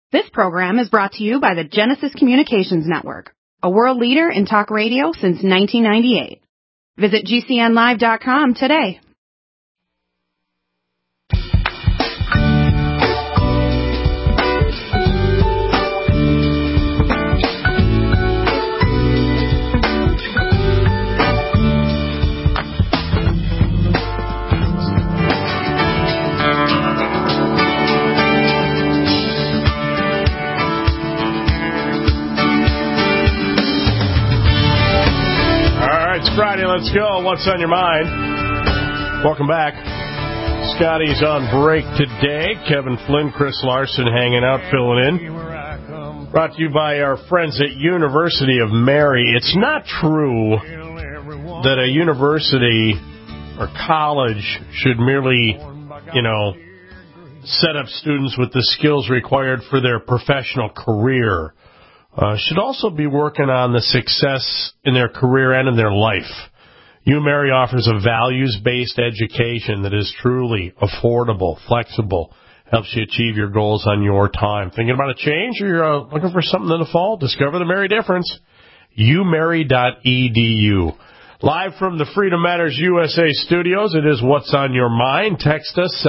This program is brought to you by the Genesis Communications Network, a world leader in talk radio since 1998. Visit GCNlive.com today. It's Friday. Let's go. What's on your mind? Welcome back. Scotty's on break today. Kevin Flynn, Chris Larson hanging out, filling in. Brought to you by our friends at University of Mary. It's not true that a university or college should merely, set up students with the skills required for their professional career. Should also be working on the success in their career and in their life. UMary offers a values-based education that is truly affordable, flexible, helps you achieve your goals on your time. Thinking about a change or you're looking for something in the fall? Discover the Mary difference. umary.edu. Live from the Freedom Matters USA studios, it is What's on Your Mind. Text us,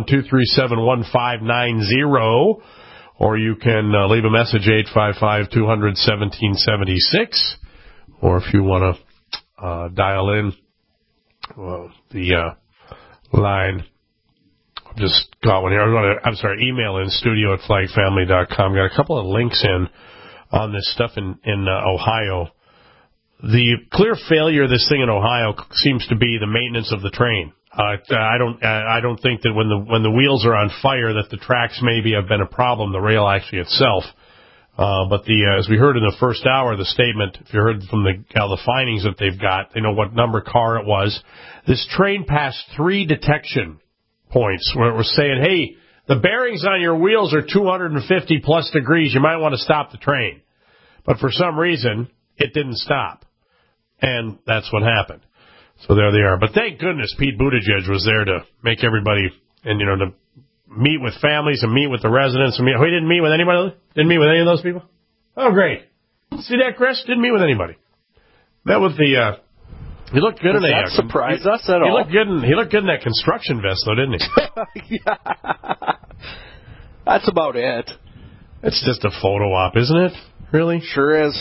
701-237-1590. Or you can leave a message, 855-200-1776. Or if you want to dial in the line, just got one here. Email in studio@flagfamily.com. Got a couple of links in on this stuff in Ohio. The clear failure of this thing in Ohio seems to be the maintenance of the train. I don't think that when the wheels are on fire that the tracks maybe have been a problem, the rail actually itself. But as we heard in the first hour of the statement, if you heard from the findings that they've got, they know what number car it was. This train passed 3 detection points where it was saying, hey, the bearings on your wheels are 250 plus degrees. You might want to stop the train. But for some reason, it didn't stop. And that's what happened. So there they are. But thank goodness Pete Buttigieg was there to make everybody, and, to meet with families and meet with the residents. He didn't meet with anybody? Didn't meet with any of those people? Oh, great. See that, Chris? Didn't meet with anybody. Met with he looked good in that. Does that surprise us at all? He looked good in that construction vest, though, didn't he? Yeah. That's about it. It's just a photo op, isn't it? Really? Sure is.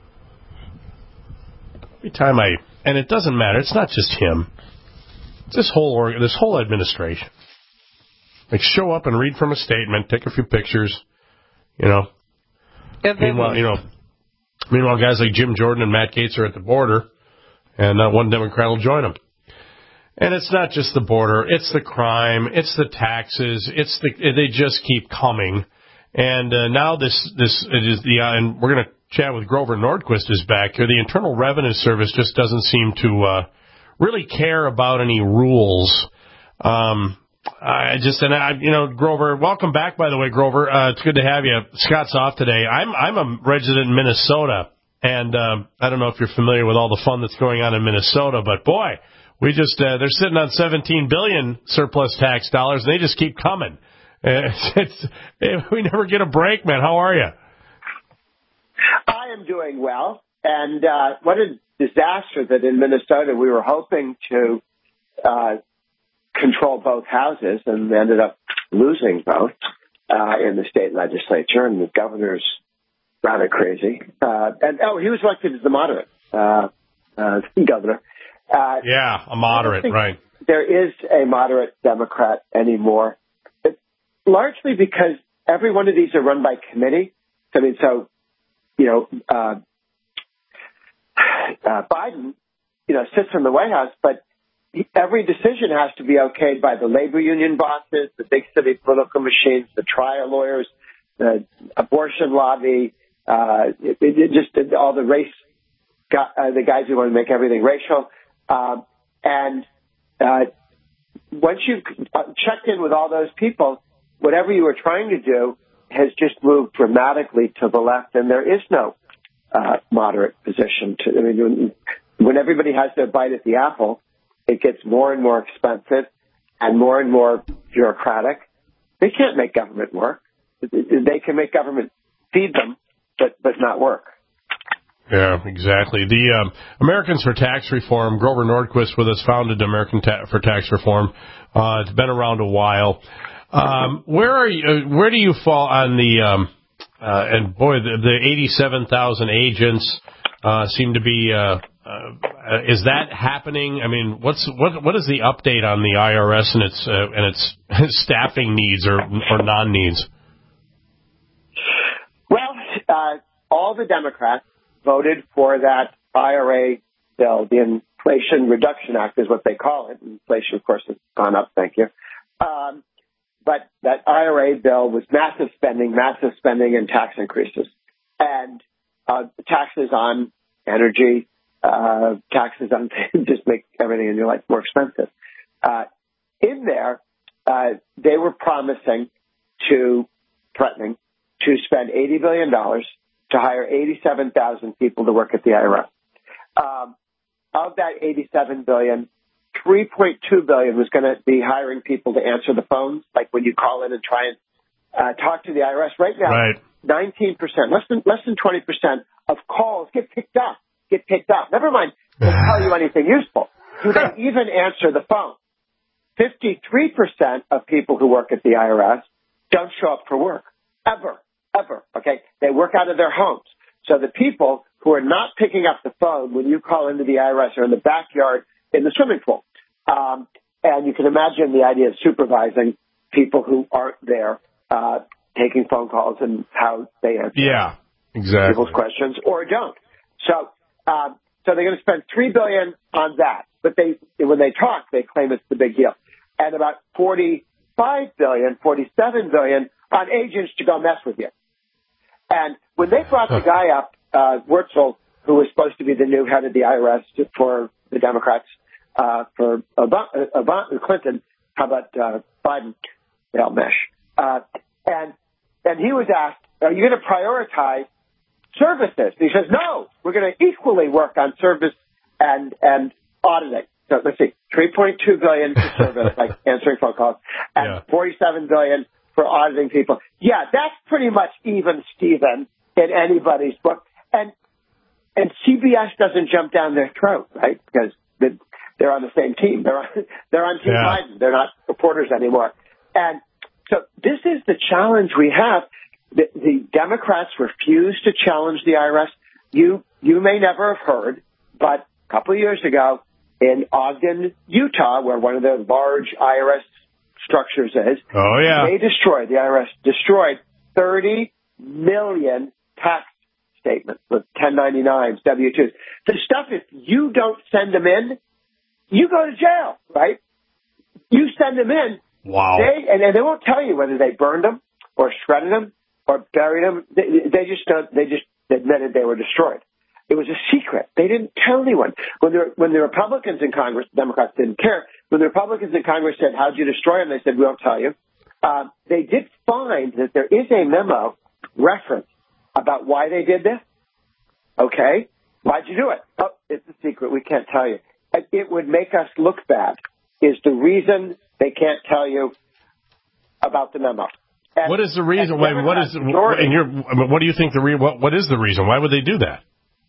Every time and it doesn't matter. It's not just him. It's this whole administration. Show up and read from a statement, take a few pictures, And then, meanwhile, guys like Jim Jordan and Matt Gaetz are at the border, and not one Democrat will join them. And it's not just the border; it's the crime, it's the taxes, they just keep coming. And now and we're going to chat with Grover Nordquist is back here. The Internal Revenue Service just doesn't seem to really care about any rules. Grover, welcome back, by the way, Grover. It's good to have you. Scott's off today. I'm a resident in Minnesota, and I don't know if you're familiar with all the fun that's going on in Minnesota, but boy, they're sitting on $17 billion surplus tax dollars, and they just keep coming. We never get a break, man. How are you? I am doing well, and what a disaster that in Minnesota we were hoping to control both houses and ended up losing both in the state legislature, and the governor's rather crazy. He was elected as the moderate governor. A moderate, right. There is a moderate Democrat anymore, largely because every one of these are run by committee. Biden, sits in the White House, but every decision has to be okayed by the labor union bosses, the big city political machines, the trial lawyers, the abortion lobby, all the race, the guys who want to make everything racial. Once you've checked in with all those people, whatever you were trying to do has just moved dramatically to the left, and there is no moderate position. When everybody has their bite at the apple, it gets more and more expensive and more bureaucratic. They can't make government work. they can make government feed them, but not work. Yeah, exactly. The Americans for Tax Reform, Grover Nordquist with us, founded American for Tax Reform. It's been around a while. Where do you fall on the and boy, the 87,000 agents seem to be. Is that happening? I mean, what is the update on the IRS and its staffing needs or non-needs? Well, all the Democrats voted for that IRA bill. The Inflation Reduction Act is what they call it. Inflation, of course, has gone up. Thank you. But that IRA bill was massive spending and tax increases, and taxes on energy, taxes on just make everything in your life more expensive. In there, they were threatening to spend $80 billion to hire 87,000 people to work at the IRS. Of that $87 billion, $3.2 billion was going to be hiring people to answer the phones, like when you call in and try and talk to the IRS. Right now, right. 19%, less than 20% of calls get picked up. Never mind they tell you anything useful. Do they even answer the phone? 53% of people who work at the IRS don't show up for work ever. Okay, they work out of their homes. So the people who are not picking up the phone when you call into the IRS are in the backyard in the swimming pool. And you can imagine the idea of supervising people who aren't there, taking phone calls and how they answer people's questions or don't. So they're going to spend $3 billion on that. But when they talk, they claim it's the big deal. And about $47 billion on agents to go mess with you. And when they brought the guy up, Wurtzel, who was supposed to be the new head of the IRS for the Democrats, for Clinton, how about Biden? They'll mesh. And he was asked, are you going to prioritize services? And he says, no, we're going to equally work on service and auditing. So let's see, $3.2 billion for service, like answering phone calls, and $47 billion for auditing people. Yeah, that's pretty much even Steven in anybody's book. And CBS doesn't jump down their throat, right? Because they're on the same team. They're on Team Biden. They're not reporters anymore. And so this is the challenge we have. The Democrats refuse to challenge the IRS. You may never have heard, but a couple of years ago in Ogden, Utah, where one of the large IRS structures is, the IRS destroyed 30 million tax statements with 1099s, W-2s. The stuff, if you don't send them in, you go to jail, right? You send them in. Wow. And they won't tell you whether they burned them or shredded them or buried them. They just admitted they were destroyed. It was a secret. They didn't tell anyone. When the Republicans in Congress, the Democrats didn't care. When the Republicans in Congress said, how'd you destroy them? They said, we won't tell you. They did find that there is a memo reference about why they did this. Okay. Why'd you do it? Oh, it's a secret. We can't tell you. It would make us look bad is the reason they can't tell you about the memo. And, what is the reason? What do you think what is the reason? Why would they do that?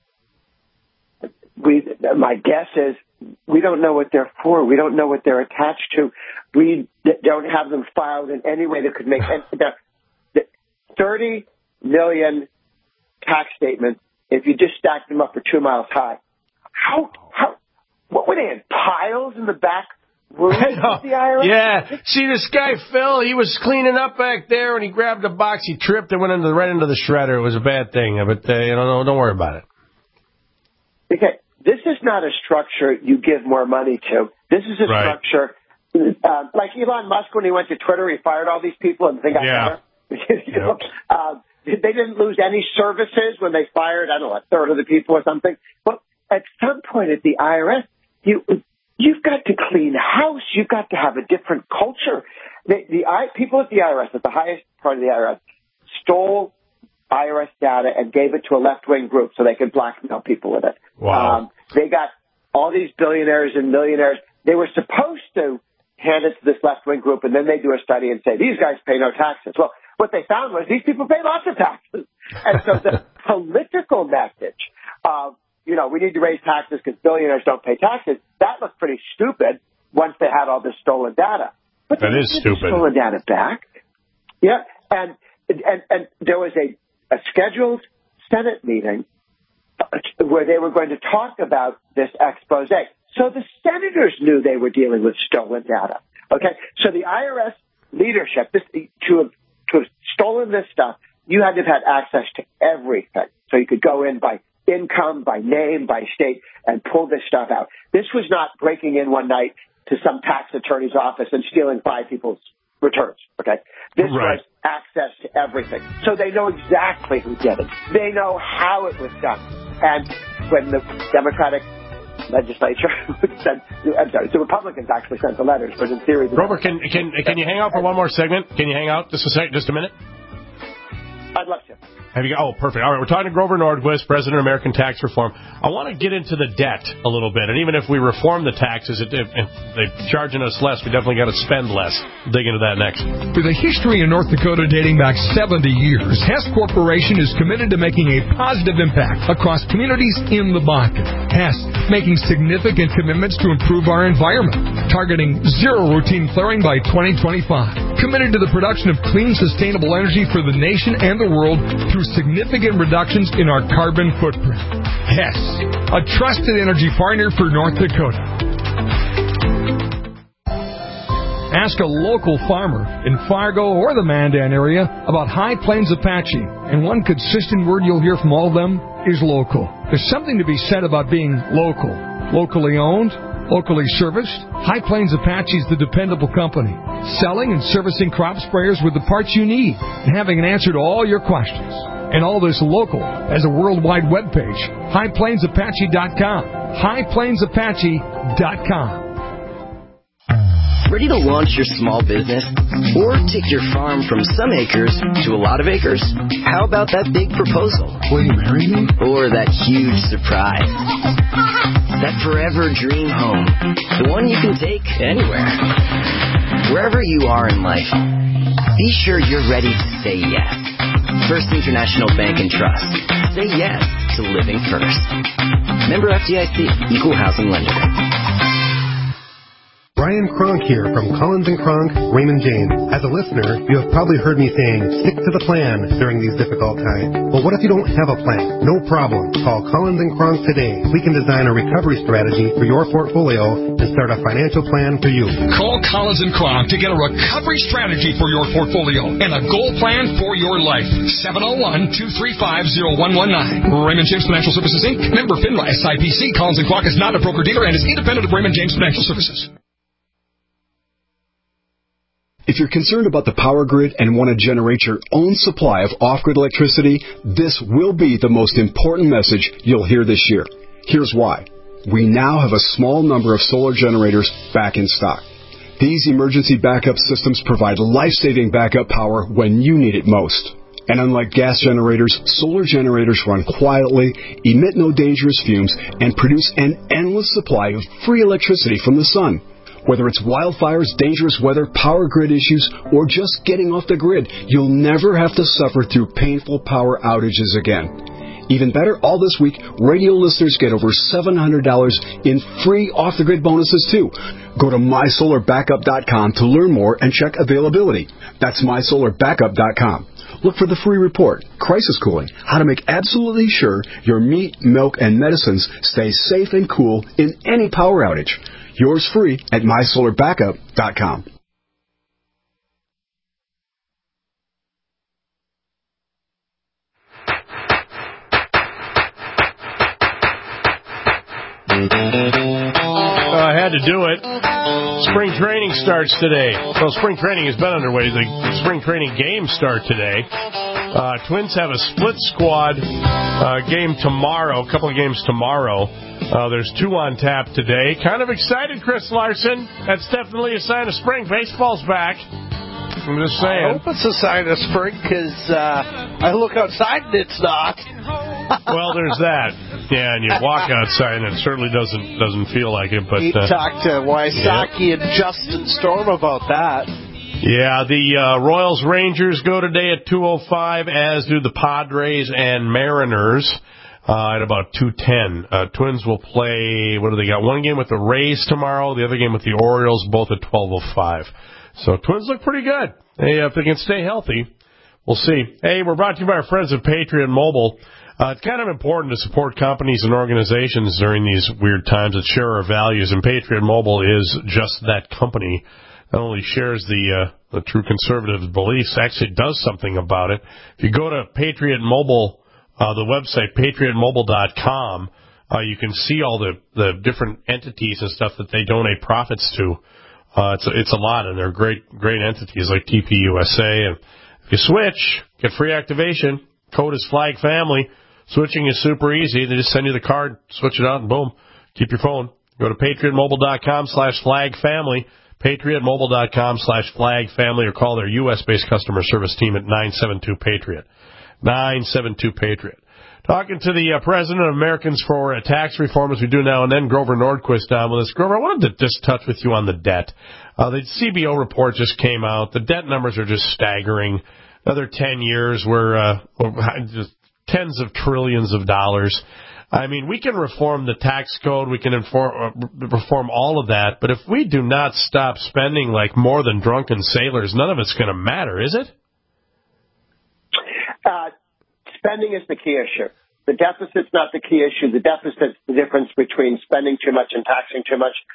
My guess is we don't know what they're for. We don't know what they're attached to. We don't have them filed in any way that could make 30 million tax statements. If you just stack them up for 2 miles high, what were they in piles in the back room of the IRS? Yeah. See, this guy Phil, he was cleaning up back there, and he grabbed a box. He tripped and went right into the shredder. It was a bad thing, but don't worry about it. Okay. This is not a structure you give more money to. This is a structure like Elon Musk when he went to Twitter, he fired all these people and they got better. They didn't lose any services when they fired, I don't know, a third of the people or something. But at some point at the IRS, you've got to clean house. You've got to have a different culture. The people at the IRS, at the highest part of the IRS, stole IRS data and gave it to a left-wing group so they could blackmail people with it. Wow. They got all these billionaires and millionaires. They were supposed to hand it to this left-wing group, and then they do a study and say, these guys pay no taxes. Well, what they found was these people pay lots of taxes. And so the political message of, we need to raise taxes because billionaires don't pay taxes, that looked pretty stupid once they had all this stolen data. But that is stupid. Stolen data back. Yeah. And there was a scheduled Senate meeting where they were going to talk about this expose. So the senators knew they were dealing with stolen data. Okay. So the IRS leadership, to have stolen this stuff, you had to have had access to everything. So you could go in by income, by name, by state, and pull this stuff out. This was not breaking in one night to some tax attorney's office and stealing 5 people's returns. Okay. This was access to everything. So they know exactly who did it. They know how it was done. And when the Democratic legislature the Republicans actually sent the letters, but in theory... Grover, can you hang out for one more segment? Can you hang out just a minute? I'd love to. Perfect. All right, we're talking to Grover Nordquist, President of American Tax Reform. I want to get into the debt a little bit, and even if we reform the taxes, if they're charging us less, we definitely got to spend less. We'll dig into that next. With a history in North Dakota dating back 70 years, Hess Corporation is committed to making a positive impact across communities in the Bakken. Hess making significant commitments to improve our environment, targeting zero routine flaring by 2025, committed to the production of clean, sustainable energy for the nation and the world through significant reductions in our carbon footprint. Hess, a trusted energy partner for North Dakota. Ask a local farmer in Fargo or the Mandan area about High Plains Apache, and one consistent word you'll hear from all of them is local. There's something to be said about being local. Locally owned, locally serviced, High Plains Apache is the dependable company, selling and servicing crop sprayers with the parts you need and having an answer to all your questions. And all this local as a worldwide webpage, highplainsapache.com, highplainsapache.com. Ready to launch your small business? Or take your farm from some acres to a lot of acres? How about that big proposal? Will you marry me? Or that huge surprise? That forever dream home. The one you can take anywhere. Wherever you are in life, be sure you're ready to say yes. First International Bank and Trust. Say yes to living first. Member FDIC, Equal Housing Lender. Brian Kronk here from Collins & Kronk, Raymond James. As a listener, you have probably heard me saying, stick to the plan during these difficult times. Well, what if you don't have a plan? No problem. Call Collins & Kronk today. We can design a recovery strategy for your portfolio and start a financial plan for you. Call Collins & Kronk to get a recovery strategy for your portfolio and a goal plan for your life. 701-235-0119. Raymond James Financial Services, Inc. Member FINRA SIPC. Collins & Kronk is not a broker-dealer and is independent of Raymond James Financial Services. If you're concerned about the power grid and want to generate your own supply of off-grid electricity, this will be the most important message you'll hear this year. Here's why. We now have a small number of solar generators back in stock. These emergency backup systems provide life-saving backup power when you need it most. And unlike gas generators, solar generators run quietly, emit no dangerous fumes, and produce an endless supply of free electricity from the sun. Whether it's wildfires, dangerous weather, power grid issues, or just getting off the grid, you'll never have to suffer through painful power outages again. Even better, all this week, radio listeners get over $700 in free off-the-grid bonuses, too. Go to mysolarbackup.com to learn more and check availability. That's mysolarbackup.com. Look for the free report, Crisis Cooling, how to make absolutely sure your meat, milk, and medicines stay safe and cool in any power outage. Yours free at mysolarbackup.com. I had to do it. Spring training starts today. Well, spring training has been underway. The spring training games start today. Twins have a split squad game tomorrow, a couple of games tomorrow. There's 2 on tap today. Kind of excited, Chris Larson. That's definitely a sign of spring. Baseball's back. I'm just saying. I hope it's a sign of spring because I look outside and it's not. Well, there's that. Yeah, and you walk outside and it certainly doesn't feel like it. But we talked to Wysocki and Justin Storm about that. Yeah, the Royals Rangers go today at 2:05, as do the Padres and Mariners at about 2:10. Twins will play, what do they got? One game with the Rays tomorrow, the other game with the Orioles, both at 12:05. So Twins look pretty good. If they can stay healthy, we'll see. Hey, we're brought to you by our friends at Patriot Mobile. It's kind of important to support companies and organizations during these weird times that share our values, and Patriot Mobile is just that company. Not only shares the true conservative beliefs, actually does something about it. If you go to Patriot Mobile, the website, patriotmobile.com, you can see all the different entities and stuff that they donate profits to. It's a lot, and they're great entities like TPUSA. And if you switch, get free activation. Code is Flag Family. Switching is super easy. They just send you the card, switch it out, and boom, keep your phone. Go to patriotmobile.com/flagfamily, patriotmobile.com/flagfamily, or call their U.S.-based customer service team at 972-PATRIOT. 972-PATRIOT. Talking to the president of Americans for Tax Reform, as we do now and then, Grover Nordquist down with us. Grover, I wanted to just touch with you on the debt. The CBO report just came out. The debt numbers are just staggering. Another 10 years, we're just tens of trillions of dollars. I mean, we can reform the tax code, we can reform all of that, but if we do not stop spending like more than drunken sailors, none of it's going to matter, is it? Spending is the key issue. The deficit's not the key issue. The deficit's the difference between spending too much and taxing too much.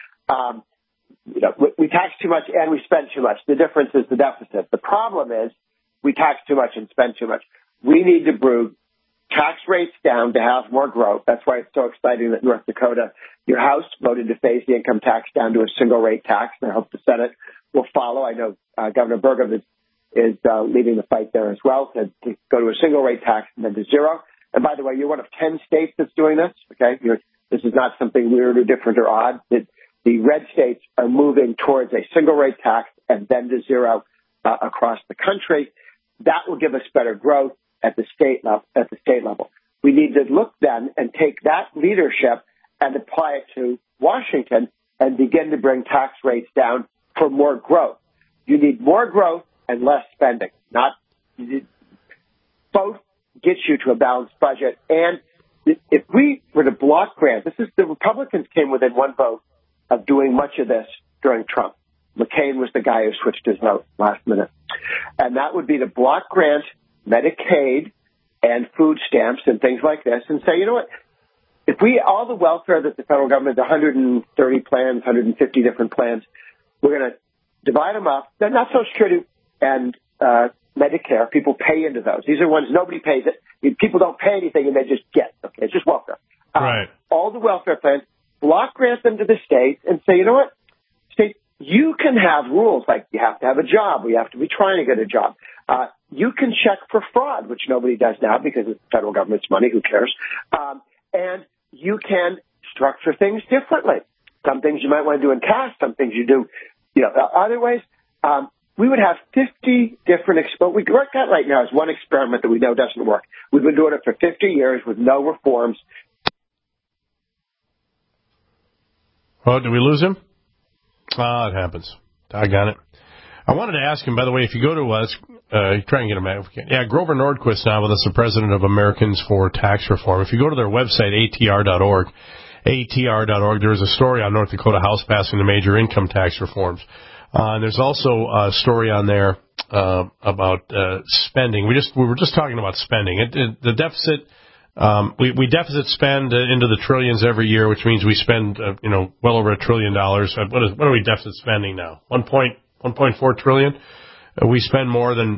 We tax too much and we spend too much. The difference is the deficit. The problem is we tax too much and spend too much. We need to bring tax rates down to have more growth. That's why it's so exciting that North Dakota, your House, voted to phase the income tax down to a single rate tax, and I hope the Senate will follow. I know Governor Burgum is leading the fight there as well, to go to a single rate tax and then to zero. And by the way, you're one of 10 states that's doing this, okay? This is not something weird or different or odd. The red states are moving towards a single rate tax and then to zero across the country. That will give us better growth at the state level. We need to look then and take that leadership and apply it to Washington and begin to bring tax rates down for more growth. You need more growth and less spending. Both get you to a balanced budget. And if we were to block grant, the Republicans came within one vote of doing much of this during Trump. McCain was the guy who switched his vote last minute. And that would be to block grant, Medicaid, and food stamps and things like this, and say, you know what, if all the welfare that the federal government, the 130 plans, 150 different plans, we're going to divide them up. They're not Social Security and Medicare. People pay into those. These are ones nobody pays it. People don't pay anything and they just get. Okay, it's just welfare. Right. All the welfare plans, block grant them to the states and say, you know what, state, you can have rules like you have to have a job, or you have to be trying to get a job. You can check for fraud, which nobody does now because it's the federal government's money. Who cares? And you can structure things differently. Some things you might want to do in cash. Some things you do, other ways. We would have 50 different what we work at right now is one experiment that we know doesn't work. We've been doing it for 50 years with no reforms. Oh, did we lose him? It happens. Doggone it. I wanted to ask him, by the way, if you go to us, try and get him out if we can. Yeah, Grover Nordquist now with us, the president of Americans for Tax Reform. If you go to their website, atr.org, there's a story on North Dakota House passing the major income tax reforms. And there's also a story on there about spending. We were just talking about spending. The deficit. We deficit spend into the trillions every year, which means we spend well over $1 trillion. What are we deficit spending now? 1.4 trillion. We spend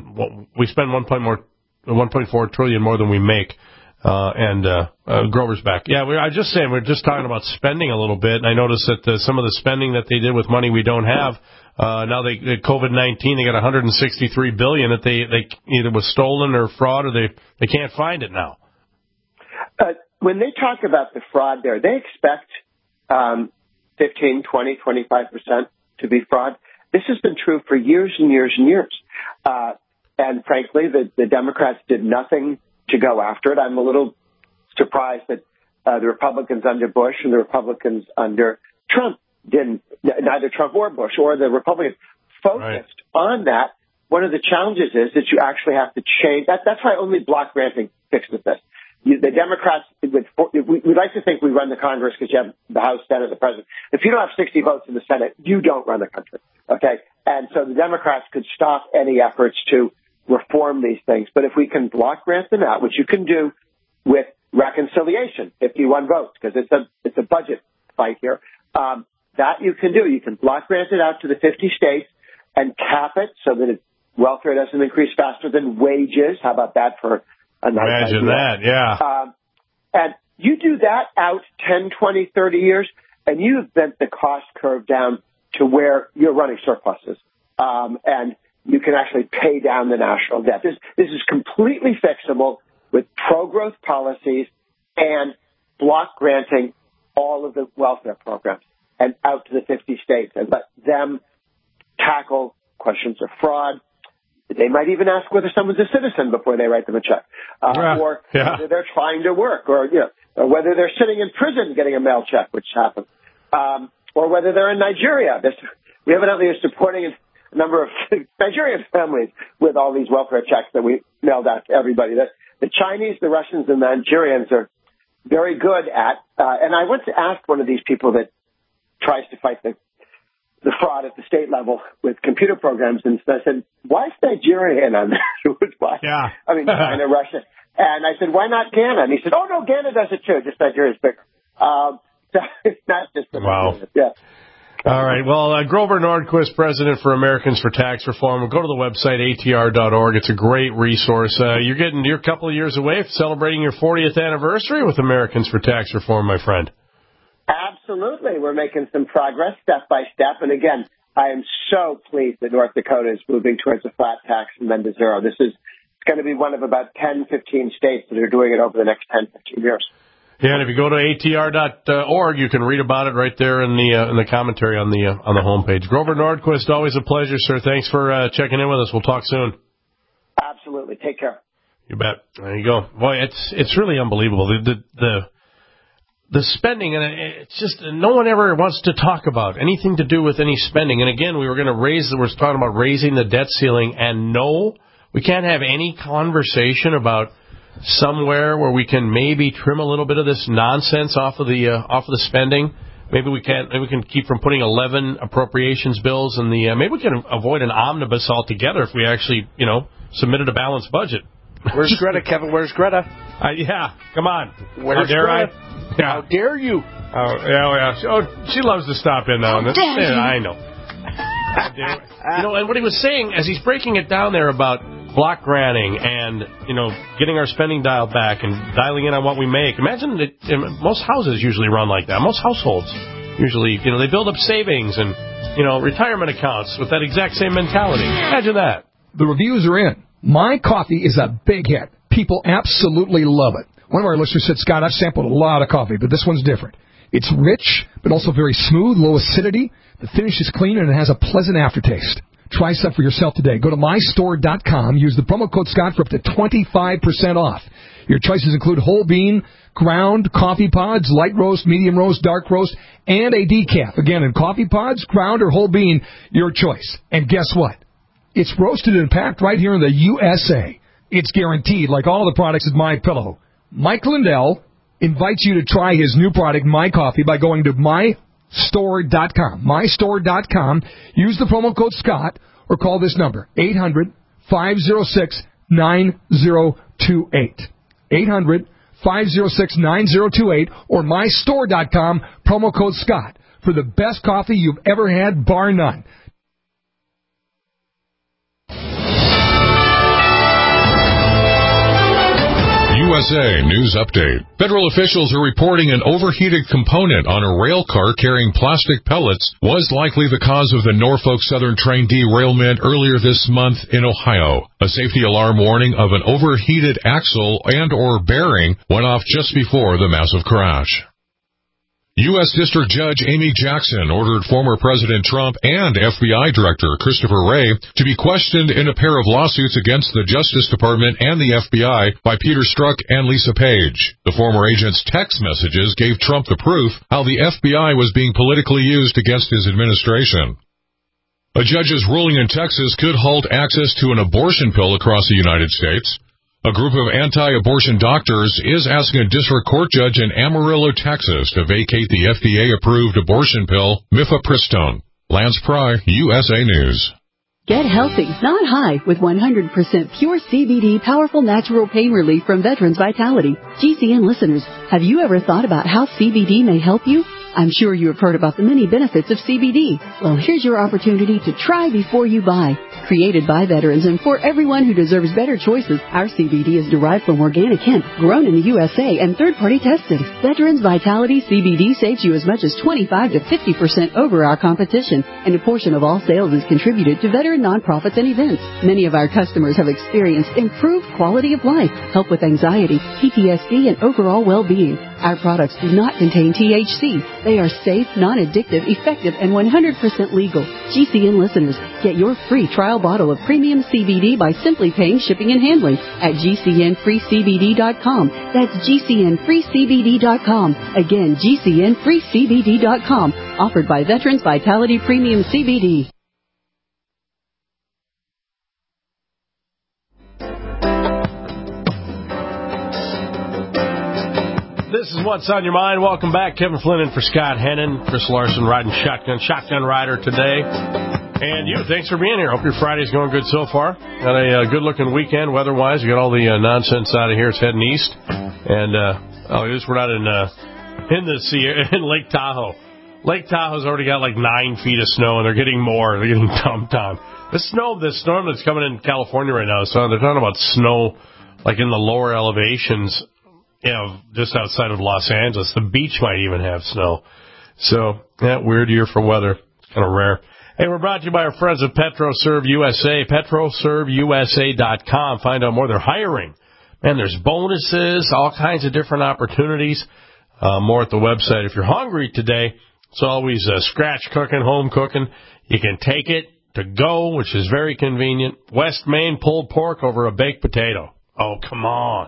1.4 trillion more than we make. Grover's back. Yeah, I was just saying, we're just talking about spending a little bit. And I noticed that some of the spending that they did with money we don't have, now COVID-19, they got $163 billion that they either was stolen or fraud, or they can't find it now. When they talk about the fraud there, they expect 15, 20, 25% to be fraud. This has been true for years and years and years. And frankly, the Democrats did nothing to go after it. I'm a little surprised that the Republicans under Bush and the Republicans under Trump didn't, neither Trump or Bush or the Republicans focused on that, one of the challenges is that you actually have to change. That's why only block granting fixes this. The Democrats, we like to think we run the Congress because you have the House, Senate, the President. If you don't have 60 votes in the Senate, you don't run the country, okay? And so the Democrats could stop any efforts to reform these things. But if we can block grant them out, which you can do with reconciliation, 51 votes, because it's a budget fight here, that you can do. You can block grant it out to the 50 states and cap it so that welfare doesn't increase faster than wages. How about that for a nice Imagine idea? that, yeah. And you do that out 10, 20, 30 years, and you've bent the cost curve down to where you're running surpluses. And you can actually pay down the national debt. This is completely fixable with pro-growth policies and block granting all of the welfare programs and out to the 50 states and let them tackle questions of fraud. They might even ask whether someone's a citizen before they write them a check, or whether they're trying to work, or or whether they're sitting in prison getting a mail check, which happens, or whether they're in Nigeria. We evidently are supporting a number of Nigerian families with all these welfare checks that we mailed out to everybody. The Chinese, the Russians, and the Nigerians are very good at. And I went to ask one of these people that tries to fight the fraud at the state level with computer programs, and I said, why is Nigeria in on this? Why? Yeah. I mean, China, Russia. And I said, why not Ghana? And he said, oh, no, Ghana does it too, just Nigeria's bigger. So it's not just wow. Yeah. All right. Well, Grover Nordquist, President for Americans for Tax Reform. Go to the website, atr.org. It's a great resource. You're a couple of years away from celebrating your 40th anniversary with Americans for Tax Reform, my friend. Absolutely. We're making some progress step by step. And again, I am so pleased that North Dakota is moving towards a flat tax and then to zero. This is going to be one of about 10, 15 states that are doing it over the next 10, 15 years. Yeah, and if you go to atr.org, you can read about it right there in the commentary on the homepage. Grover Nordquist, always a pleasure, sir. Thanks for checking in with us. We'll talk soon. Absolutely. Take care. You bet. There you go. Boy, it's really unbelievable. The spending, and it's just no one ever wants to talk about anything to do with any spending. And again, we're talking about raising the debt ceiling, and no, we can't have any conversation about somewhere where we can maybe trim a little bit of this nonsense off of the spending. Maybe we can keep from putting 11 appropriations bills in maybe we can avoid an omnibus altogether if we actually, submitted a balanced budget. Where's Greta, Kevin? Where's Greta? Yeah, come on. Where's Greta? Yeah. How dare you? Oh, yeah. Oh, she loves to stop in now and then. Yeah, I know. And what he was saying, as he's breaking it down there about block granting and, getting our spending dial back and dialing in on what we make. Imagine that most houses usually run like that. Most households usually, they build up savings and, retirement accounts with that exact same mentality. Imagine that. The reviews are in. My coffee is a big hit. People absolutely love it. One of our listeners said, Scott, I've sampled a lot of coffee, but this one's different. It's rich, but also very smooth, low acidity. The finish is clean, and it has a pleasant aftertaste. Try some for yourself today. Go to mystore.com. Use the promo code Scott for up to 25% off. Your choices include whole bean, ground, coffee pods, light roast, medium roast, dark roast, and a decaf. Again, in coffee pods, ground, or whole bean, your choice. And guess what? It's roasted and packed right here in the USA. It's guaranteed, like all the products at MyPillow. Mike Lindell invites you to try his new product, My Coffee, by going to mystore.com. Mystore.com. Use the promo code Scott or call this number, 800-506-9028. 800-506-9028 or mystore.com, promo code Scott for the best coffee you've ever had, bar none. USA News Update. Federal officials are reporting an overheated component on a rail car carrying plastic pellets was likely the cause of the Norfolk Southern train derailment earlier this month in Ohio. A safety alarm warning of an overheated axle and or bearing went off just before the massive crash. U.S. District Judge Amy Jackson ordered former President Trump and FBI Director Christopher Wray to be questioned in a pair of lawsuits against the Justice Department and the FBI by Peter Strzok and Lisa Page. The former agent's text messages gave Trump the proof how the FBI was being politically used against his administration. A judge's ruling in Texas could halt access to an abortion pill across the United States. A group of anti-abortion doctors is asking a district court judge in Amarillo, Texas, to vacate the FDA-approved abortion pill, mifepristone. Lance Pry, USA News. Get healthy, not high, with 100% pure CBD powerful natural pain relief from Veterans Vitality. GCN listeners, have you ever thought about how CBD may help you? I'm sure you have heard about the many benefits of CBD. Well, here's your opportunity to try before you buy. Created by veterans and for everyone who deserves better choices, our CBD is derived from organic hemp, grown in the USA, and third-party tested. Veterans Vitality CBD saves you as much as 25 to 50% over our competition, and a portion of all sales is contributed to veteran nonprofits and events. Many of our customers have experienced improved quality of life, help with anxiety, PTSD, and overall well-being. Our products do not contain THC. They are safe, non-addictive, effective, and 100% legal. GCN listeners, get your free trial bottle of premium CBD by simply paying shipping and handling at GCNFreeCBD.com. That's GCNFreeCBD.com. Again, GCNFreeCBD.com. Offered by Veterans Vitality Premium CBD. This is What's on Your Mind. Welcome back. Kevin Flynn in for Scott Hennon. Chris Larson riding shotgun rider today. And you, thanks for being here. Hope your Friday's going good so far. Got a good-looking weekend weather-wise. We got all the nonsense out of here. It's heading east. And, we're not in Lake Tahoe. Lake Tahoe's already got like 9 feet of snow, and they're getting more. They're getting dumped on. The storm that's coming in California right now, so they're talking about snow like in the lower elevations, just outside of Los Angeles. The beach might even have snow. So, weird year for weather. It's kind of rare. Hey, we're brought to you by our friends at PetroServe USA. PetroServeUSA.com. Find out more. They're hiring. Man, there's bonuses, all kinds of different opportunities. More at the website. If you're hungry today, it's always scratch cooking, home cooking. You can take it to go, which is very convenient. West Maine pulled pork over a baked potato. Oh, come on.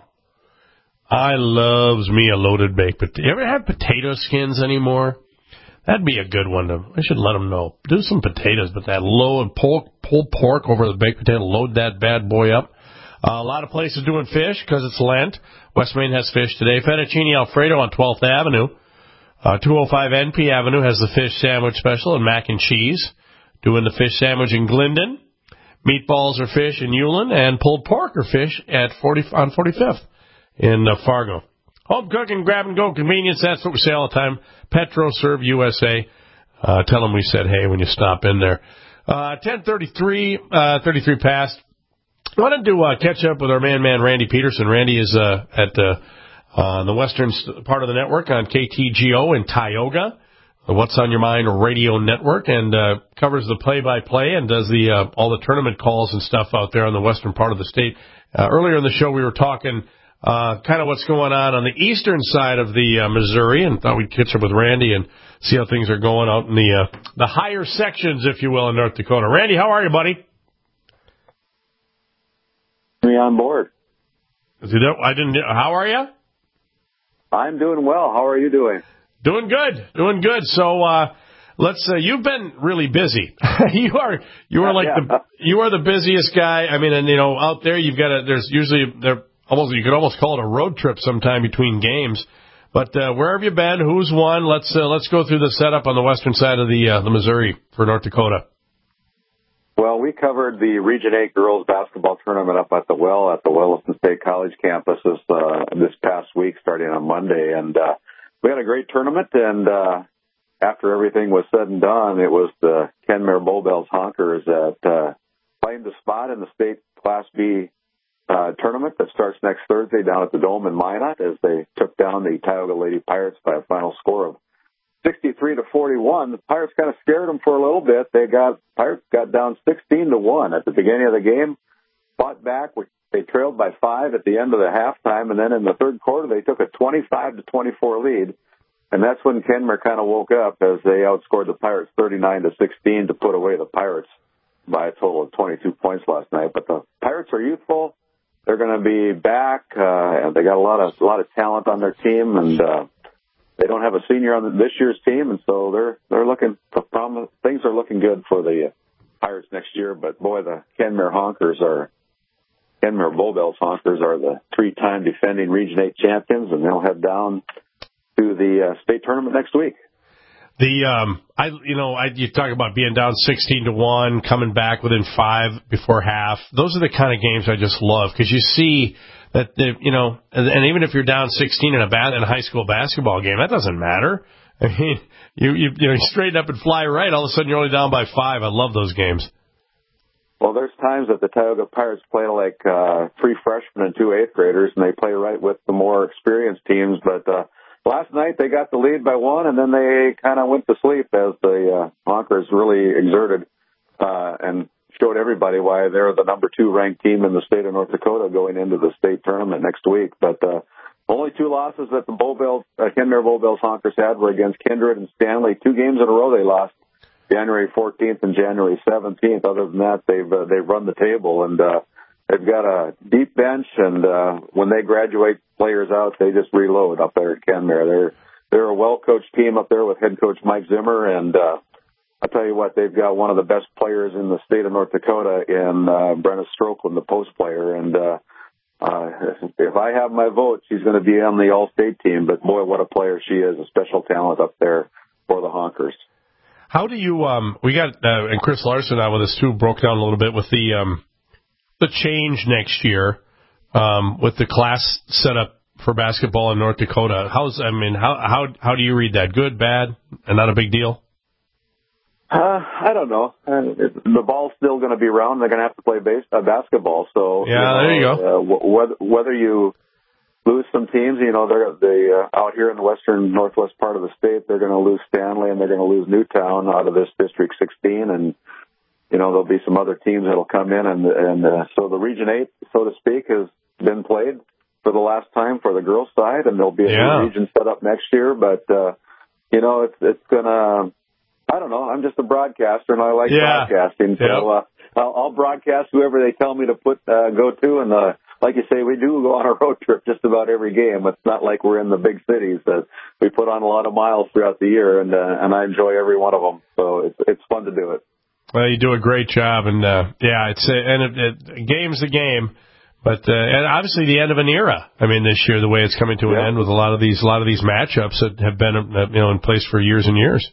I loves me a loaded baked potato. You ever have potato skins anymore? That'd be a good one. I should let them know. Do some potatoes, but that pulled pork over the baked potato, load that bad boy up. A lot of places doing fish because it's Lent. West Maine has fish today. Fettuccine Alfredo on 12th Avenue. 205 NP Avenue has the fish sandwich special and mac and cheese. Doing the fish sandwich in Glendon. Meatballs or fish in Ulen, and pulled pork or fish on 45th in Fargo. Home cooking, grab and go convenience. That's what we say all the time. PetroServe USA. Tell them we said hey when you stop in there. 10:33, 33 past. I wanted to catch up with our man Randy Peterson. Randy is at the western part of the network on KTGO in Tioga, the What's on Your Mind radio network, and covers the play-by-play and does all the tournament calls and stuff out there on the western part of the state. Earlier in the show, we were talking kind of what's going on the eastern side of the Missouri, and thought we'd catch up with Randy and see how things are going out in the higher sections, if you will, in North Dakota. Randy, how are you, buddy? Me on board. How are you? I'm doing well. How are you doing? Doing good. So, you've been really busy. you are the busiest guy. I mean, and out there you could almost call it a road trip sometime between games. But where have you been? Who's won? Let's go through the setup on the western side of the Missouri for North Dakota. Well, we covered the Region 8 girls basketball tournament up at the Williston State College campus this past week, starting on Monday, and we had a great tournament. And after everything was said and done, it was the Kenmare Bowbells Honkers that claimed a spot in the state Class B tournament that starts next Thursday down at the Dome in Minot, as they took down the Tioga Lady Pirates by a final score of 63-41. The Pirates kind of scared them for a little bit. Pirates got down 16-1 at the beginning of the game, fought back. They trailed by 5 at the end of the halftime, and then in the third quarter they took a 25-24 lead, and that's when Kenmare kind of woke up as they outscored the Pirates 39-16 to put away the Pirates by a total of 22 points last night. But the Pirates are youthful. They're going to be back, and they got a lot of talent on their team, and they don't have a senior on this year's team, and so they're looking for promise. Things are looking good for the Pirates next year. But boy, the Kenmare Bowbells Honkers are the 3-time defending Region 8 champions, and they'll head down to the state tournament next week. You talk about being down 16-1, coming back within 5 before half. Those are the kind of games I just love, because you see that, and even if you're down 16 in a high school basketball game, that doesn't matter. I mean, you straighten up and fly right. All of a sudden, you're only down by 5. I love those games. Well, there's times that the Tioga Pirates play like 3 freshmen and 2 8th graders, and they play right with the more experienced teams. But last night they got the lead by 1, and then they kind of went to sleep as the Honkers really exerted and showed everybody why they're the number 2 ranked team in the state of North Dakota going into the state tournament next week. But only 2 losses that the Kenmare Bowbells Honkers had were against Kindred and Stanley. 2 games in a row they lost, January 14th and January 17th. Other than that, they've run the table, and they've got a deep bench. And when they graduate players out, they just reload up there at Kenmare. They're a well-coached team up there with head coach Mike Zimmer, and I'll tell you what, they've got one of the best players in the state of North Dakota in Brenna Strokeland, the post player. And if I have my vote, she's going to be on the all-state team. But boy, what a player she is, a special talent up there for the Honkers. How do you, we got, and Chris Larson out with us too, broke down a little bit with the change next year, with the class set up for basketball in North Dakota. How do you read that? Good, bad, and not a big deal? I don't know. The ball's still going to be around. They're going to have to play basketball. So there you go. Whether you lose some teams, they're out here in the northwest part of the state, they're going to lose Stanley and they're going to lose Newtown out of this District 16, and there'll be some other teams that'll come in, and so the Region 8, so to speak, has been played for the last time for the girls' side, and there'll be a new region set up next year. But it's gonna. I don't know. I'm just a broadcaster, and I like broadcasting. So I'll broadcast whoever they tell me to go to. And like you say, we do go on a road trip just about every game. It's not like we're in the big cities. We put on a lot of miles throughout the year, and I enjoy every one of them. So it's fun to do it. Well, you do a great job, and game's the game. But and obviously the end of an era. I mean, this year the way it's coming to an end with a lot of these matchups that have been in place for years and years.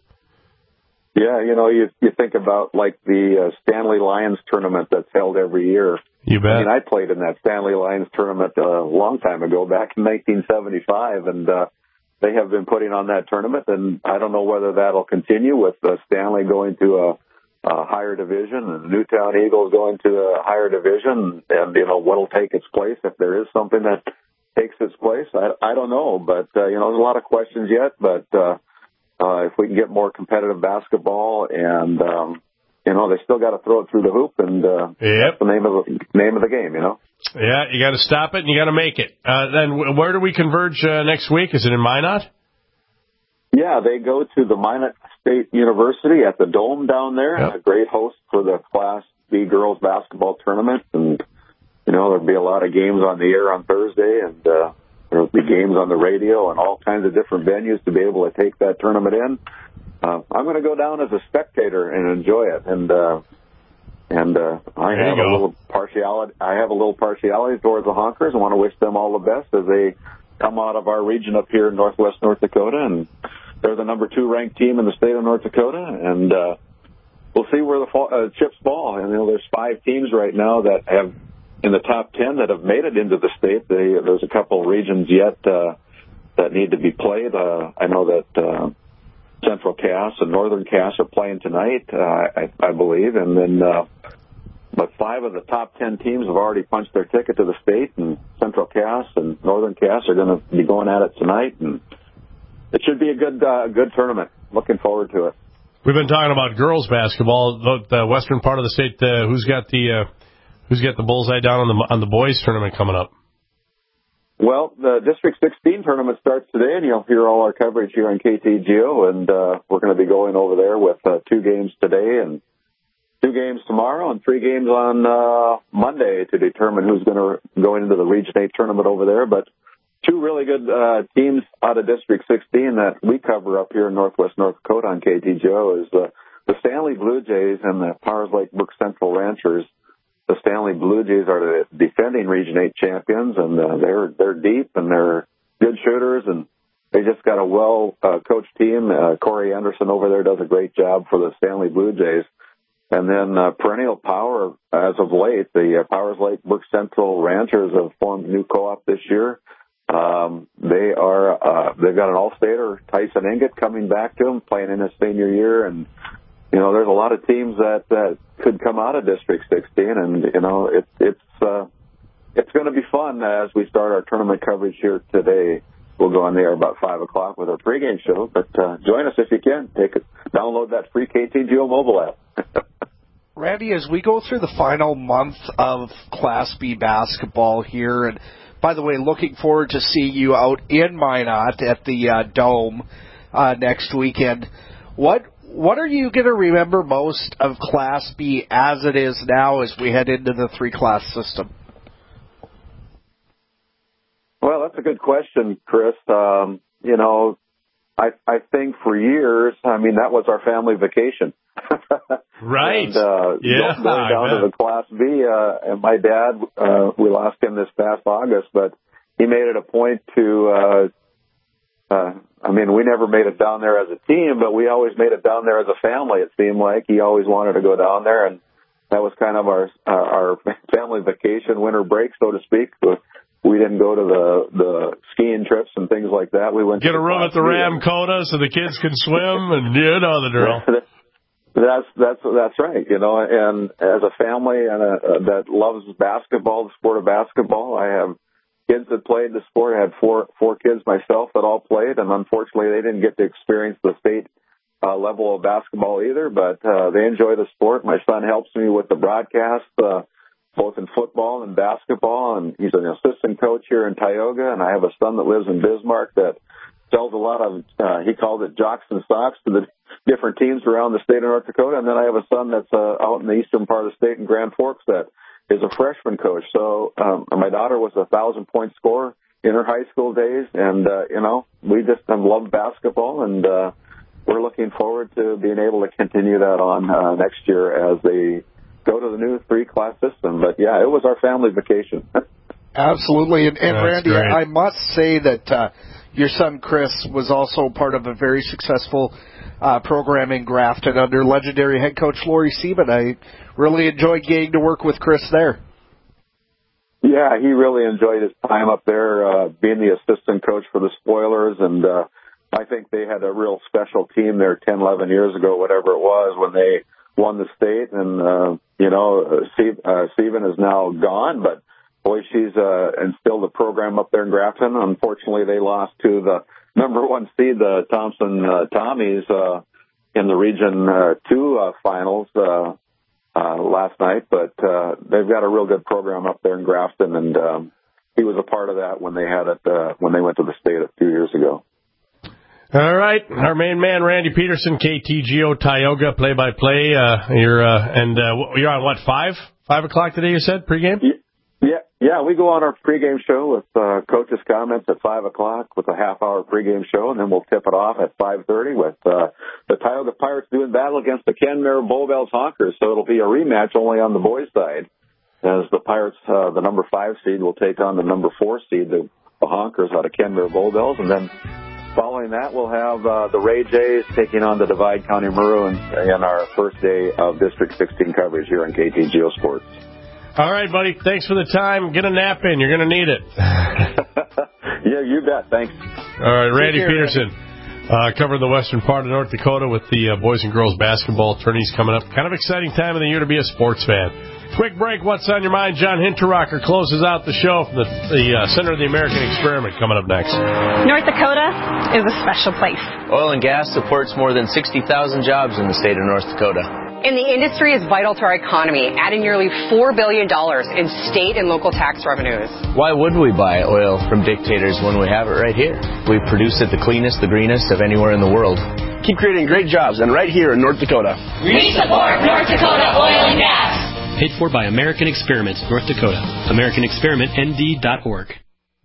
Yeah, you think about like the Stanley Lions tournament that's held every year. You bet. I mean, I played in that Stanley Lions tournament a long time ago, back in 1975, and they have been putting on that tournament, and I don't know whether that'll continue with Stanley going to a higher division and the Newtown Eagles going to a higher division, and what'll take its place if there is something that takes its place. I don't know, but there's a lot of questions yet, but if we can get more competitive basketball, and they still got to throw it through the hoop, and that's the name of the game. Yeah, you got to stop it and you got to make it. Then where do we converge next week? Is it in Minot? Yeah, they go to the Minot State University at the Dome down there. Yep. A great host for the Class B girls basketball tournament, and there'll be a lot of games on the air on Thursday, and there'll be games on the radio and all kinds of different venues to be able to take that tournament in. I'm going to go down as a spectator and enjoy it, and I have a little partiality. I have a little partiality towards the Honkers. I want to wish them all the best as they come out of our region up here in northwest North Dakota, and they're the number 2 ranked team in the state of North Dakota, and we'll see where the chips fall. And there's 5 teams right now that have in the top 10 that have made it into the state. There's a couple of regions yet that need to be played. I know that Central Cass and Northern Cass are playing tonight, I believe, and then but 5 of the top 10 teams have already punched their ticket to the state, and Central Cass and Northern Cass are going to be going at it tonight, and it should be a good tournament. Looking forward to it. We've been talking about girls basketball, the western part of the state. Who's got the bullseye down on the boys tournament coming up? Well, the District 16 tournament starts today, and you'll hear all our coverage here on KTGO, and we're going to be going over there with 2 games today and 2 games tomorrow and 3 games on Monday to determine who's going to go into the Region 8 tournament over there. But 2 really good teams out of District 16 that we cover up here in northwest North Dakota on KTGO is the the Stanley Blue Jays and the Powers Lake Brook Central Ranchers. The Stanley Blue Jays are the defending Region 8 champions, and they're deep and they're good shooters, and they just got a well-coached team. Corey Anderson over there does a great job for the Stanley Blue Jays. And then perennial power, as of late, the Powers Lake Brook Central Ranchers have formed a new co-op this year. They've got an all-stater, Tyson Inget, coming back to them, playing in his senior year. And, you know, there's a lot of teams that could come out of District 16. And, you know, it's going to be fun as we start our tournament coverage here today. We'll go on the air about 5 o'clock with our pregame show. But join us if you can. Download that free KTGO mobile app. Randy, as we go through the final month of Class B basketball here, and by the way, looking forward to seeing you out in Minot at the Dome next weekend. What are you going to remember most of Class B as it is now as we head into the 3-class system? Well, that's a good question, Chris. You know, I think for years, I mean, that was our family vacation. Right. And, going down to the Class B, and my dad, we lost him this past August, but he made it a point to, I mean, we never made it down there as a team, but we always made it down there as a family, it seemed like. He always wanted to go down there, and that was kind of our family vacation, winter break, so to speak. We didn't go to the skiing trips and things like that. We went get a room at the Ramcota so the kids can swim, and you know the drill. That's right. You know, and as a family and that loves basketball, the sport of basketball, I have kids that played the sport. I had four kids myself that all played, and unfortunately they didn't get to experience the state level of basketball either. But they enjoy the sport. My son helps me with the broadcast. Both in football and basketball, and he's an assistant coach here in Tioga, and I have a son that lives in Bismarck that sells a lot of, he calls it jocks and socks to the different teams around the state of North Dakota, and then I have a son that's out in the eastern part of the state in Grand Forks that is a freshman coach. So my daughter was a 1,000-point scorer in her high school days, and, you know, we just love basketball, and we're looking forward to being able to continue that on next year as they go to the new 3-class system. But, yeah, it was our family vacation. Absolutely. And Randy, great. I must say that your son Chris was also part of a very successful program in Grafton under legendary head coach Lori Seaman. I really enjoyed getting to work with Chris there. Yeah, he really enjoyed his time up there being the assistant coach for the Spoilers, and I think they had a real special team there 10, 11 years ago, whatever it was, when they won the state, and, you know, Steven is now gone, but, boy, she's instilled a program up there in Grafton. Unfortunately, they lost to the number 1 seed, the Thompson Tommies, in the Region 2 finals last night, but they've got a real good program up there in Grafton, and he was a part of that when they had it when they went to the state a few years ago. All right, our main man, Randy Peterson, KTGO Tioga, play-by-play. You're on what, 5 o'clock today? You said pregame? Yeah, we go on our pregame show with coaches' comments at 5 o'clock with a half-hour pregame show, and then we'll tip it off at 5:30 with the Tioga Pirates doing battle against the Kenmare Bull Bells Honkers. So it'll be a rematch only on the boys' side, as the Pirates, the number 5 seed, will take on the number 4 seed, the Honkers out of Kenmare Bull Bells, and then following that, we'll have the Ray Jays taking on the Divide County Maroons in our first day of District 16 coverage here on KTGO Sports. All right, buddy. Thanks for the time. Get a nap in. You're going to need it. Yeah, you bet. Thanks. All right, Randy Peterson. Covering the western part of North Dakota with the boys and girls basketball tourneys coming up. Kind of exciting time of the year to be a sports fan. Quick break. What's on your mind? John Hinterrocker closes out the show from the Center of the American Experiment coming up next. North Dakota is a special place. Oil and gas supports more than 60,000 jobs in the state of North Dakota. And the industry is vital to our economy, adding nearly $4 billion in state and local tax revenues. Why would we buy oil from dictators when we have it right here? We produce it the cleanest, the greenest of anywhere in the world. Keep creating great jobs, and right here in North Dakota. We support North Dakota Oil and Gas. Paid for by American Experiment, North Dakota. AmericanExperimentND.org.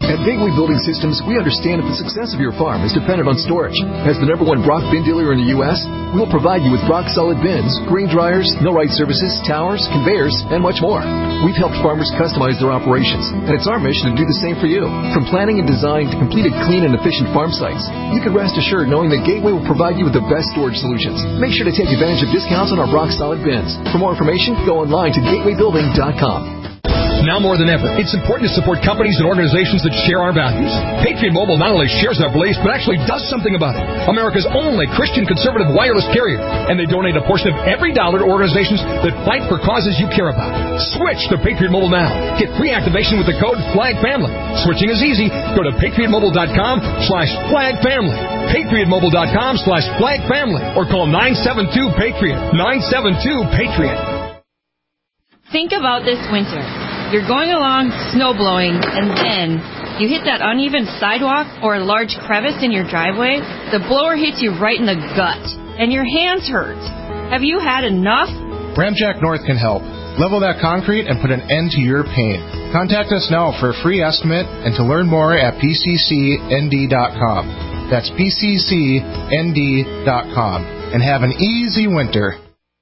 At Gateway Building Systems, we understand that the success of your farm is dependent on storage. As the #1 Brock bin dealer in the U.S., we'll provide you with Brock solid bins, grain dryers, millwright services, towers, conveyors, and much more. We've helped farmers customize their operations, and it's our mission to do the same for you. From planning and design to completed clean and efficient farm sites, you can rest assured knowing that Gateway will provide you with the best storage solutions. Make sure to take advantage of discounts on our Brock solid bins. For more information, go online to gatewaybuilding.com. Now more than ever, it's important to support companies and organizations that share our values. Patriot Mobile not only shares our beliefs, but actually does something about it. America's only Christian conservative wireless carrier. And they donate a portion of every dollar to organizations that fight for causes you care about. Switch to Patriot Mobile now. Get free activation with the code FLAGFAMILY. Switching is easy. Go to patriotmobile.com/FLAGFAMILY. patriotmobile.com/FLAGFAMILY. Or call 972-PATRIOT. 972-PATRIOT. Think about this winter. You're going along, snow blowing, and then you hit that uneven sidewalk or a large crevice in your driveway. The blower hits you right in the gut, and your hands hurt. Have you had enough? Ramjack North can help. Level that concrete and put an end to your pain. Contact us now for a free estimate and to learn more at pccnd.com. That's pccnd.com. And have an easy winter.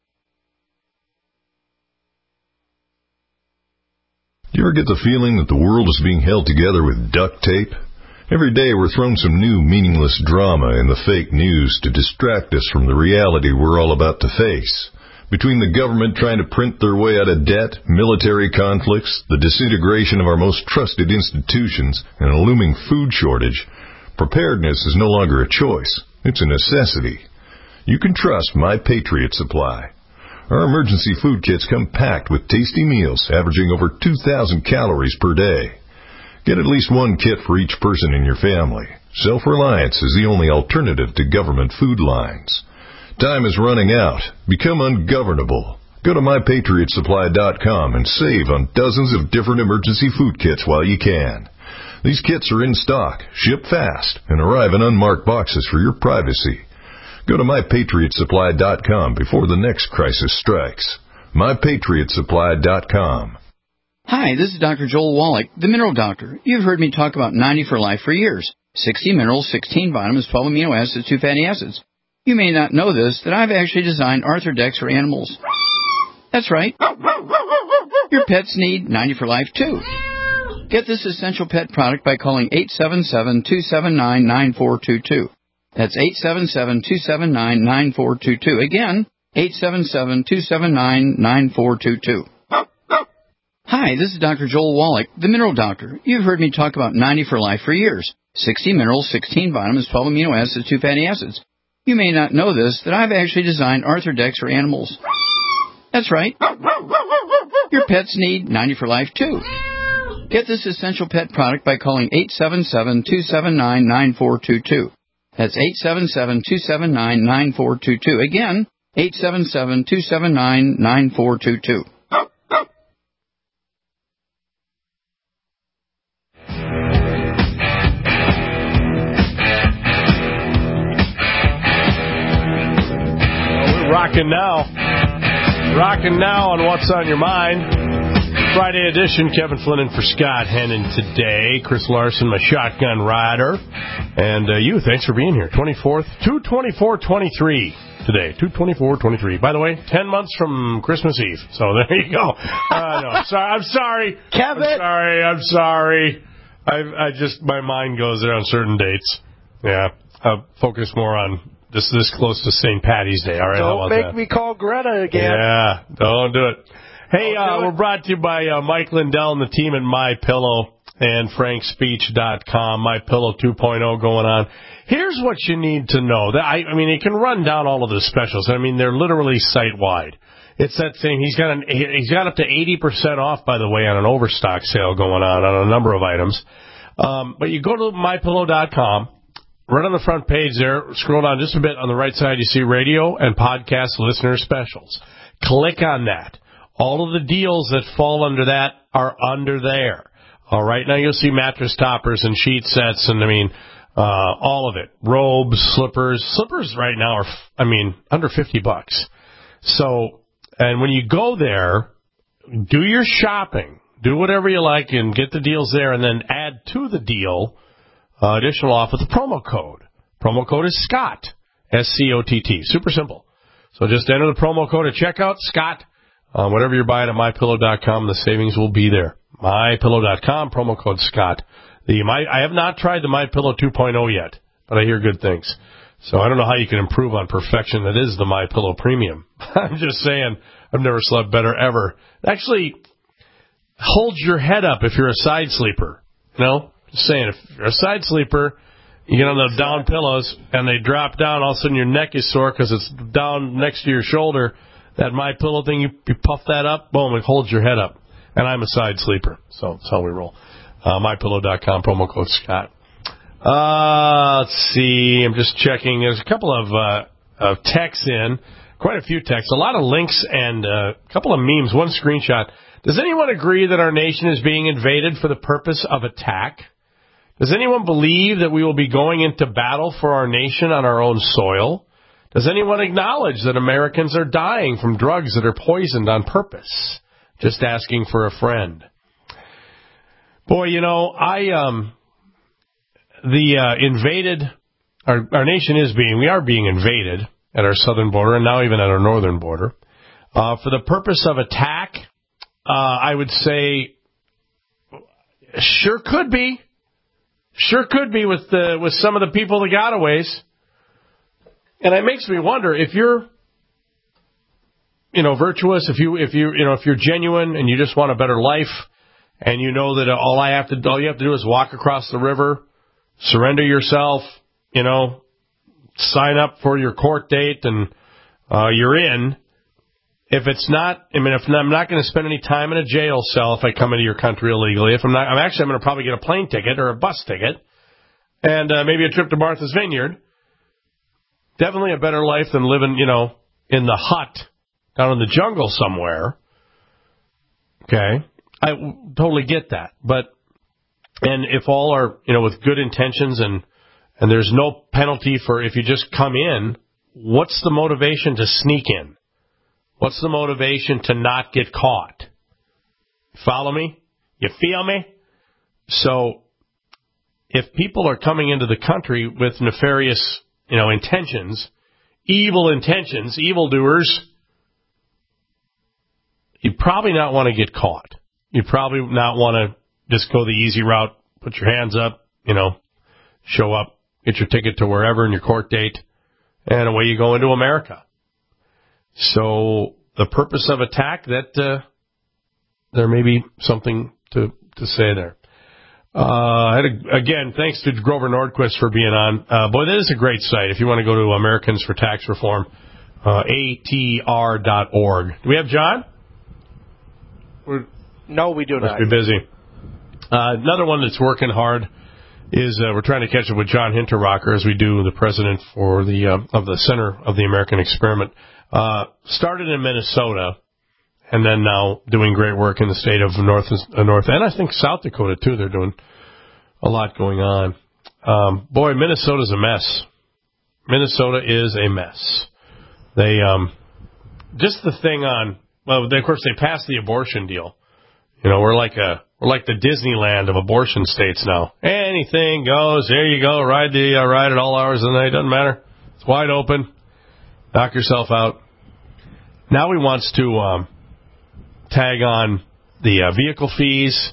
Do you ever get the feeling that the world is being held together with duct tape? Every day we're thrown some new meaningless drama in the fake news to distract us from the reality we're all about to face. Between the government trying to print their way out of debt, military conflicts, the disintegration of our most trusted institutions, and a looming food shortage, preparedness is no longer a choice. It's a necessity. You can trust My Patriot Supply. Our emergency food kits come packed with tasty meals, averaging over 2,000 calories per day. Get at least one kit for each person in your family. Self-reliance is the only alternative to government food lines. Time is running out. Become ungovernable. Go to MyPatriotSupply.com and save on dozens of different emergency food kits while you can. These kits are in stock, ship fast, and arrive in unmarked boxes for your privacy. Go to MyPatriotSupply.com before the next crisis strikes. MyPatriotSupply.com. Hi, this is Dr. Joel Wallach, the Mineral Doctor. You've heard me talk about 90 for Life for years. 60 minerals, 16 vitamins, 12 amino acids, 2 fatty acids. You may not know this, that I've actually designed Arthrodex for animals. That's right. Your pets need 90 for Life, too. Get this essential pet product by calling 877-279-9422. That's 877-279-9422. Again, 877-279-9422. Hi, this is Dr. Joel Wallach, the Mineral Doctor. You've heard me talk about 90 for Life for years. 60 minerals, 16 vitamins, 12 amino acids, 2 fatty acids. You may not know this, that I've actually designed Arthrodex for animals. That's right. Your pets need 90 for Life, too. Get this essential pet product by calling 877-279-9422. That's 877-279-9422. Again, 877-279-9422. We're rocking now on What's on Your Mind. Friday edition, Kevin Flynn in for Scott Hennon today. Chris Larson, my shotgun rider. And you, thanks for being here. 24th, 2/24/23 today. 2/24/23. By the way, 10 months from Christmas Eve. So there you go. No, I'm sorry. Kevin! I'm sorry. I just, my mind goes there on certain dates. Yeah. I'll focus more on this close to St. Patty's Day. All right, don't make me call Greta again. Yeah, don't do it. Hey, we're brought to you by Mike Lindell and the team at MyPillow and FrankSpeech.com. MyPillow 2.0 going on. Here's what you need to know. I mean, you can run down all of the specials. I mean, they're literally site-wide. It's that thing. He's got up to 80% off, by the way, on an overstock sale going on a number of items. But you go to MyPillow.com. Right on the front page there, scroll down just a bit. On the right side, you see radio and podcast listener specials. Click on that. All of the deals that fall under that are under there. All right, now you'll see mattress toppers and sheet sets and, all of it. Robes, slippers. Slippers right now are, under $50. So, and when you go there, do your shopping. Do whatever you like and get the deals there, and then add to the deal additional off with the promo code. Promo code is Scott, SCOTT. Super simple. So just enter the promo code at checkout, Scott. Whatever you're buying at MyPillow.com, the savings will be there. MyPillow.com, promo code Scott. I have not tried the MyPillow 2.0 yet, but I hear good things. So I don't know how you can improve on perfection that is the MyPillow Premium. I'm just saying, I've never slept better ever. It actually holds your head up if you're a side sleeper. You know? Just saying, if you're a side sleeper, you get on the down pillows and they drop down, all of a sudden your neck is sore because it's down next to your shoulder. That MyPillow thing, you puff that up, boom, it holds your head up. And I'm a side sleeper, so that's how we roll. MyPillow.com, promo code Scott. Let's see, I'm just checking. There's a couple of texts in, quite a few texts, a lot of links and a couple of memes, one screenshot. Does anyone agree that our nation is being invaded for the purpose of attack? Does anyone believe that we will be going into battle for our nation on our own soil? Does anyone acknowledge that Americans are dying from drugs that are poisoned on purpose? Just asking for a friend. Boy, you know, our nation is we are being invaded at our southern border and now even at our northern border. For the purpose of attack, I would say, sure could be with some of the people, the gotaways. And it makes me wonder if you're, virtuous, if you're genuine and you just want a better life, and you know that all you have to do is walk across the river, surrender yourself, sign up for your court date, and you're in. If I'm not going to spend any time in a jail cell if I come into your country illegally. I'm going to probably get a plane ticket or a bus ticket, and maybe a trip to Martha's Vineyard. Definitely a better life than living, in the hut down in the jungle somewhere. Okay, I totally get that. And if all are, with good intentions and there's no penalty for if you just come in, what's the motivation to sneak in? What's the motivation to not get caught? Follow me? You feel me? So if people are coming into the country with nefarious, intentions, evildoers, you probably not want to get caught. You probably not want to just go the easy route, put your hands up, show up, get your ticket to wherever and your court date, and away you go into America. So the purpose of attack, that there may be something to say there. Again, thanks to Grover Nordquist for being on. Boy, that is a great site. If you want to go to Americans for Tax Reform, ATR.org. Do we have John? No, we do not. Must be busy. Another one that's working hard is we're trying to catch up with John Hinterrocker, as we do, the president for of the Center of the American Experiment. Started in Minnesota, and then now doing great work in the state of North and I think South Dakota too. They're doing a lot going on. Boy, Minnesota's a mess. Minnesota is a mess. They just the thing on. Well, of course, they passed the abortion deal. We're like the Disneyland of abortion states now. Anything goes. There you go. Ride at all hours of the night. Doesn't matter. It's wide open. Knock yourself out. Now he wants to tag on the vehicle fees.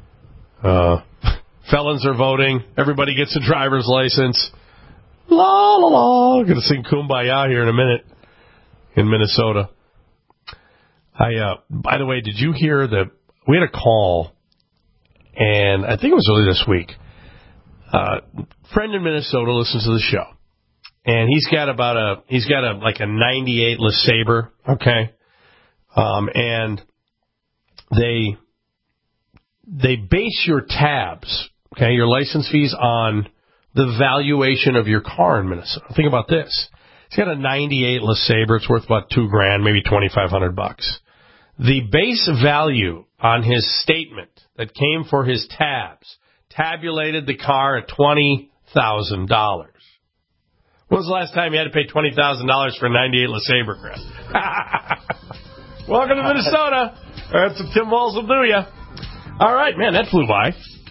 Felons are voting. Everybody gets a driver's license. La la la. Going to sing Kumbaya here in a minute in Minnesota. By the way, did you hear we had a call, and I think it was earlier this week. Friend in Minnesota listens to the show, and he's got like a 98 LeSabre, okay, and they base your tabs, okay, your license fees on the valuation of your car in Minnesota. Think about this. He's got a 98 LeSabre. It's worth about $2,000, maybe $2,500. The base value on his statement that came for his tabs tabulated the car at $20,000. When was the last time you had to pay $20,000 for a 98 LeSabre, Chris? Welcome to Minnesota. That's what Tim Walz will do you. All right, man, that flew by.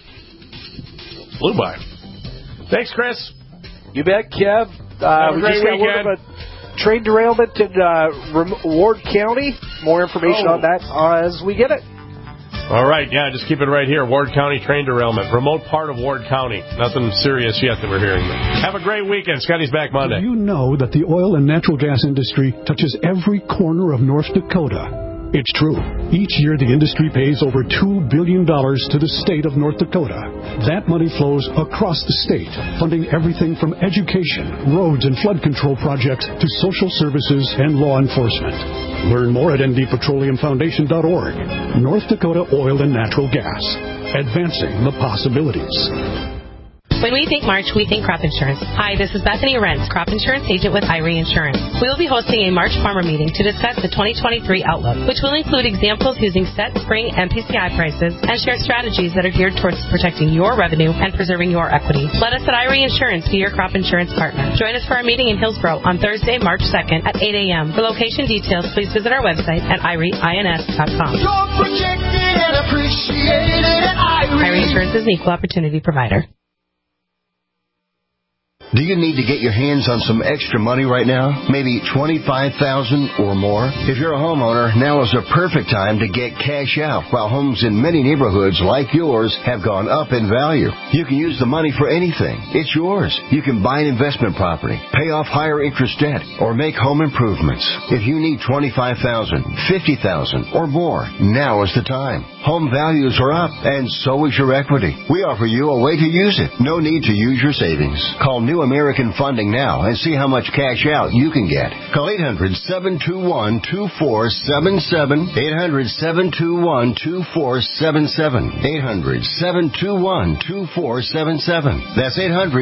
Thanks, Chris. You bet, Kev. Have a great weekend. Word of a train derailment in Ward County. More information on that as we get it. All right, yeah, just keep it right here. Ward County train derailment. Remote part of Ward County. Nothing serious yet that we're hearing. Have a great weekend. Scotty's back Monday. Do you know that the oil and natural gas industry touches every corner of North Dakota? It's true. Each year, the industry pays over $2 billion to the state of North Dakota. That money flows across the state, funding everything from education, roads and flood control projects to social services and law enforcement. Learn more at ndpetroleumfoundation.org. North Dakota Oil and Natural Gas. Advancing the possibilities. When we think March, we think crop insurance. Hi, this is Bethany Arentz, crop insurance agent with Irie Insurance. We will be hosting a March farmer meeting to discuss the 2023 outlook, which will include examples using set spring MPCI prices and share strategies that are geared towards protecting your revenue and preserving your equity. Let us at Irie Insurance be your crop insurance partner. Join us for our meeting in Hillsborough on Thursday, March 2nd at 8 a.m. For location details, please visit our website at irieins.com. You're protected and appreciated at Irie. Irie Insurance is an equal opportunity provider. Do you need to get your hands on some extra money right now? Maybe $25,000 or more? If you're a homeowner, now is the perfect time to get cash out while homes in many neighborhoods like yours have gone up in value. You can use the money for anything. It's yours. You can buy an investment property, pay off higher interest debt, or make home improvements. If you need $25,000, $50,000 or more, now is the time. Home values are up, and so is your equity. We offer you a way to use it. No need to use your savings. Call New American Funding now and see how much cash out you can get. Call 800-721-2477. 800-721-2477. 800-721-2477. That's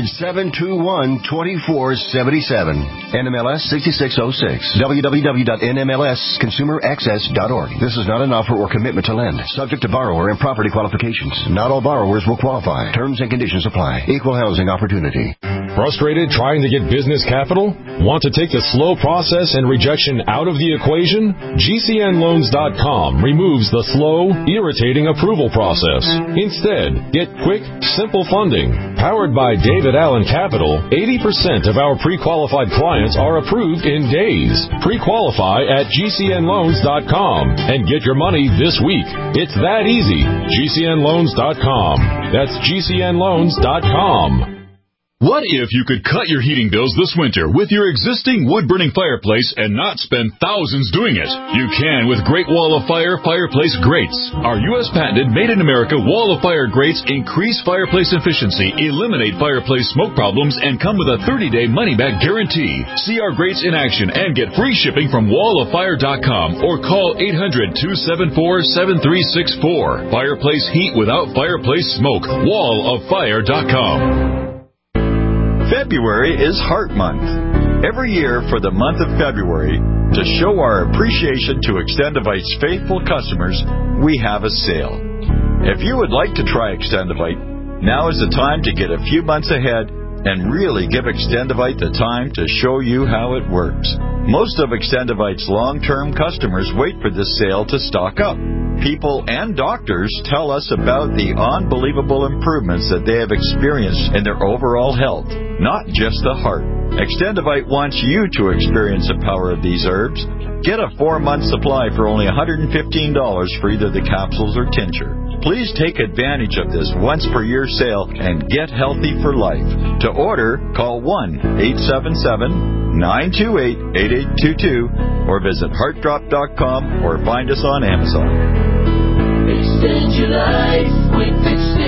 800-721-2477. NMLS 6606. www.nmlsconsumeraccess.org. This is not an offer or commitment to lend. Subject to borrower and property qualifications. Not all borrowers will qualify. Terms and conditions apply. Equal housing opportunity. Frustrated trying to get business capital? Want to take the slow process and rejection out of the equation? GCNloans.com removes the slow, irritating approval process. Instead, get quick, simple funding. Powered by David Allen Capital, 80% of our pre-qualified clients are approved in days. Pre-qualify at GCNloans.com and get your money this week. It's that easy. GCNloans.com. That's GCNloans.com. What if you could cut your heating bills this winter with your existing wood-burning fireplace and not spend thousands doing it? You can with Great Wall of Fire fireplace grates. Our U.S. patented made-in-America Wall of Fire grates increase fireplace efficiency, eliminate fireplace smoke problems, and come with a 30-day money-back guarantee. See our grates in action and get free shipping from walloffire.com or call 800-274-7364. Fireplace heat without fireplace smoke. walloffire.com. February is Heart Month. Every year for the month of February, to show our appreciation to Extendivite's faithful customers, we have a sale. If you would like to try Extendivite, now is the time to get a few months ahead and really give Extendivite the time to show you how it works. Most of Extendivite's long-term customers wait for this sale to stock up. People and doctors tell us about the unbelievable improvements that they have experienced in their overall health, not just the heart. Extendivite wants you to experience the power of these herbs. Get a 4-month supply for only $115 for either the capsules or tincture. Please take advantage of this once-per-year sale and get healthy for life. To order, call 1-877-928-8822 or visit heartdrop.com or find us on Amazon. Extend your life with Extend.